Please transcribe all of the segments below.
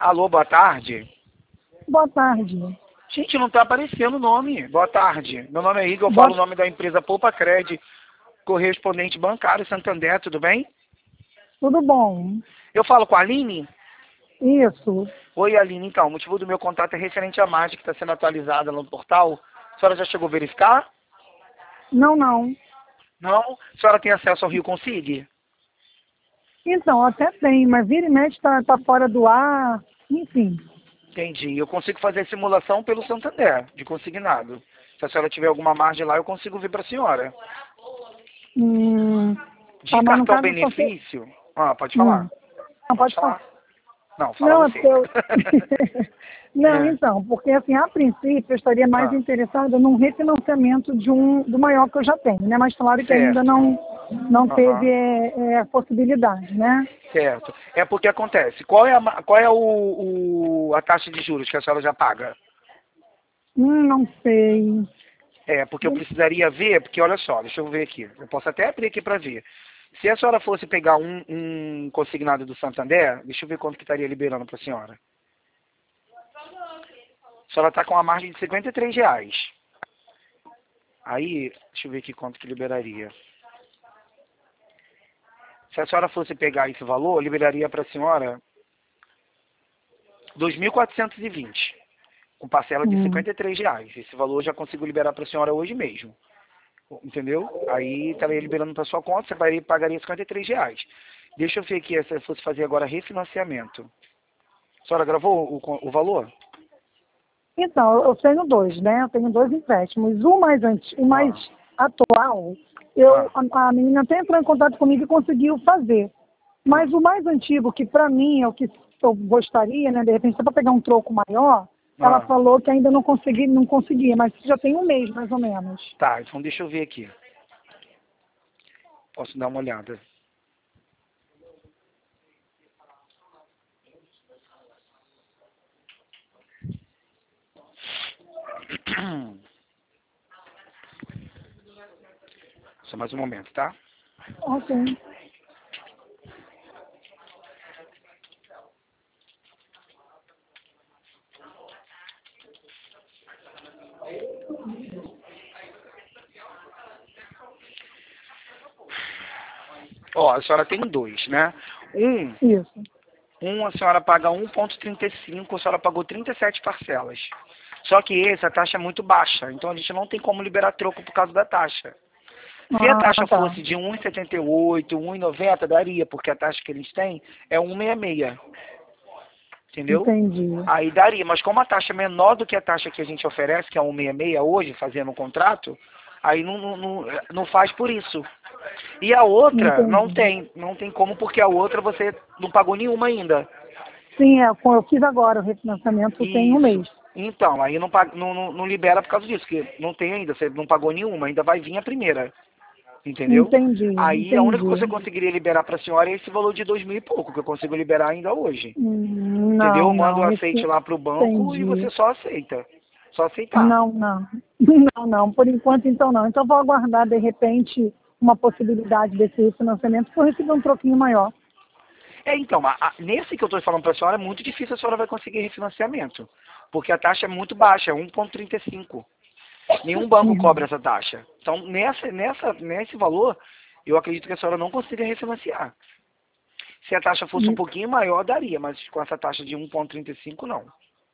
Alô, boa tarde. Boa tarde. Gente, não tá aparecendo o nome. Boa tarde. Meu nome é Igor, eu falo o nome da empresa Poupa Cred, correspondente bancário Santander, tudo bem? Tudo bom? Eu falo com a Aline? Isso. Oi, Aline. Então, o motivo do meu contato é referente à margem que está sendo atualizada no portal. A senhora já chegou a verificar? Não, não. Não? A senhora tem acesso ao Rio Consig? Então, até tem, mas vira e mexe tá fora do ar, enfim. Entendi. Eu consigo fazer a simulação pelo Santander, de consignado. Se a senhora tiver alguma margem lá, eu consigo ver para a senhora. Hum, De mas no cartão caso eu só sei... benefício? Ah, pode falar. Não, Pode pode falar. falar. Não, fala Não, é você. porque eu... Não, É. então, porque assim, a princípio eu estaria mais Ah, interessada num refinanciamento do maior que eu já tenho, né? Mas claro que ainda certo. não teve Aham. a possibilidade, né? Certo. É porque acontece. Qual é a taxa de juros que a senhora já paga? Não sei. É, porque eu precisaria ver, porque olha só, deixa eu ver aqui. Eu posso até abrir aqui para ver. Se a senhora fosse pegar um consignado do Santander, deixa eu ver quanto que estaria liberando para a senhora. A senhora está com uma margem de R$ 53. Aí, deixa eu ver aqui quanto que liberaria. Se a senhora fosse pegar esse valor, liberaria para a senhora 2.420, com parcela de R$ 53. Esse valor eu já consigo liberar para a senhora hoje mesmo. Entendeu? Aí estaria liberando para sua conta, você pagaria R$ 53. Deixa eu ver aqui se eu fosse fazer agora refinanciamento. A senhora gravou o valor? Então, eu tenho dois, né? Eu tenho dois empréstimos. O mais Ah, atual, ah, a menina até entrou em contato comigo e conseguiu fazer. Mas hum, o mais antigo, que para mim é o que eu gostaria, né? De repente, só para pegar um troco maior, ela ah. falou que ainda não conseguia, mas já tem um mês, mais ou menos. Tá, então deixa eu ver aqui. Posso dar uma olhada. Só mais um momento, tá? Ok. Ó, a senhora tem dois, né? Um, Isso. a senhora paga 1,35, a senhora pagou 37 parcelas. Só que esse, a taxa é muito baixa, então a gente não tem como liberar troco por causa da taxa. Se a Ah, taxa tá. fosse de 1,78, 1,90, daria, porque a taxa que eles têm é 1,66, entendeu? Entendi. Aí daria, mas como a taxa é menor do que a taxa que a gente oferece, que é 1,66 hoje, fazendo um contrato, aí não faz por isso. E a outra Entendi. não tem como, porque a outra você não pagou nenhuma ainda. Sim, eu fiz agora o refinanciamento tem um Isso. mês. Então, aí não libera por causa disso, porque não tem ainda, você não pagou nenhuma, ainda vai vir a primeira. Entendeu? Entendi, Aí a única coisa que entendi. eu conseguiria liberar para a senhora é esse valor de 2.000 e pouco, que eu consigo liberar ainda hoje. Entendeu? Não, Eu mando o não, aceite esse lá pro banco e entendi. você só aceita. Só aceitar. Não, não. Não, não. Por enquanto, então não. Então vou aguardar, de repente, uma possibilidade desse refinanciamento para eu receber um troquinho maior. É, então, nesse que eu estou falando para a senhora, é muito difícil a senhora vai conseguir refinanciamento. Porque a taxa é muito baixa, é 1,35. Nenhum banco cobra Uhum. essa taxa. Então, nesse valor, eu acredito que a senhora não consiga refinanciar. Se a taxa fosse um pouquinho maior, daria, mas com essa taxa de 1,35, não.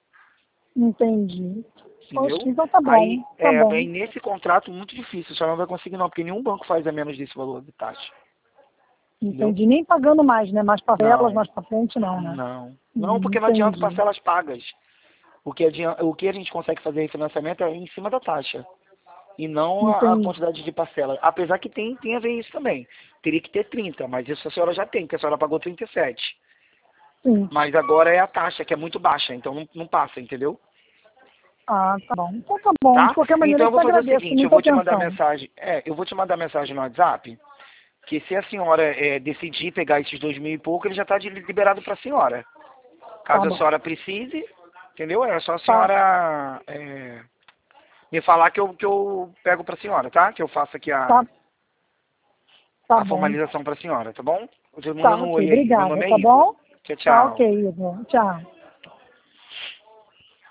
Entendi. Poxa, Entendeu? então tá bom, tá Aí bom. nesse contrato, muito difícil. A senhora não vai conseguir, não, porque nenhum banco faz a menos desse valor de taxa. Entendeu? Entendi. Nem pagando mais, né? Mais parcelas, Não, mais pra frente, não, né? não. Não, porque não adianta Entendi. parcelas pagas. O que a gente consegue fazer em financiamento é em cima da taxa. E não a Entendi. quantidade de parcelas. Apesar que tem a ver isso também. Teria que ter 30, mas isso a senhora já tem, porque a senhora pagou 37. Sim. Mas agora é a taxa, que é muito baixa, então não passa, entendeu? Ah, tá bom. Então tá bom. De Tá? qualquer maneira, Então eu eu te vou fazer o agradeço. seguinte, eu Muita vou te mandar atenção. mensagem. Eu vou te mandar mensagem no WhatsApp, que se a senhora decidir pegar esses 2.000 e pouco, ele já está liberado para a senhora. Tá Caso a bom. senhora precise, entendeu? É só a Tá, senhora me falar que eu pego para a senhora, tá? Que eu faço aqui tá, tá a bom. formalização para a senhora, tá bom? Eu tô Tá, mandando um ok. oi aí. Meu Obrigada, nome é tá Igor. bom? Tchau, Tá tchau. ok, Igor. Tchau.